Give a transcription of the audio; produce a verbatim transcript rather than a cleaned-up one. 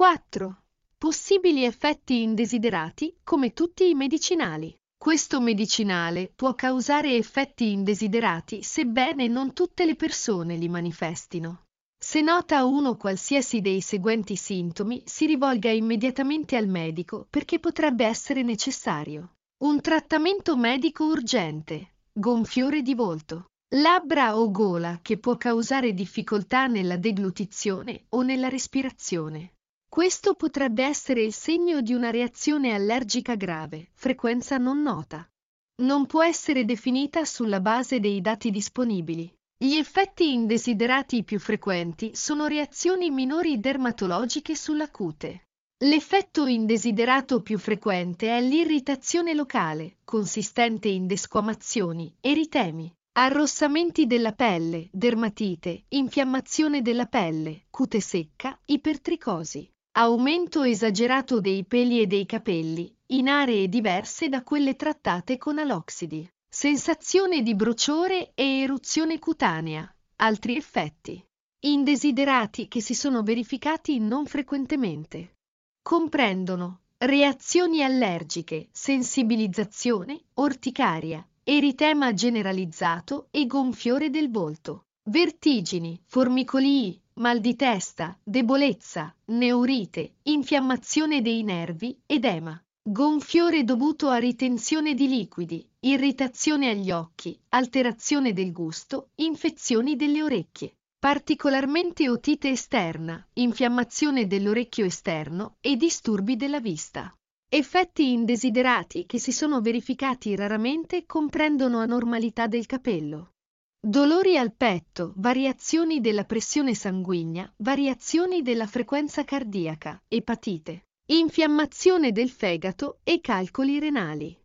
quattro. Possibili effetti indesiderati come tutti i medicinali. Questo medicinale può causare effetti indesiderati sebbene non tutte le persone li manifestino. Se nota uno qualsiasi dei seguenti sintomi, si rivolga immediatamente al medico perché potrebbe essere necessario. Un trattamento medico urgente, gonfiore di volto, labbra o gola che può causare difficoltà nella deglutizione o nella respirazione. Questo potrebbe essere il segno di una reazione allergica grave, frequenza non nota. Non può essere definita sulla base dei dati disponibili. Gli effetti indesiderati più frequenti sono reazioni minori dermatologiche sulla cute. L'effetto indesiderato più frequente è l'irritazione locale, consistente in desquamazioni, eritemi, arrossamenti della pelle, dermatite, infiammazione della pelle, cute secca, ipertricosi. Aumento esagerato dei peli e dei capelli, in aree diverse da quelle trattate con aloxidi. Sensazione di bruciore e eruzione cutanea. Altri effetti indesiderati che si sono verificati non frequentemente comprendono reazioni allergiche, sensibilizzazione, orticaria, eritema generalizzato e gonfiore del volto, vertigini, formicolii, mal di testa, debolezza, neurite, infiammazione dei nervi, edema, gonfiore dovuto a ritenzione di liquidi, irritazione agli occhi, alterazione del gusto, infezioni delle orecchie, particolarmente otite esterna, infiammazione dell'orecchio esterno e disturbi della vista. Effetti indesiderati che si sono verificati raramente comprendono anormalità del capello, dolori al petto, variazioni della pressione sanguigna, variazioni della frequenza cardiaca, epatite, infiammazione del fegato e calcoli renali.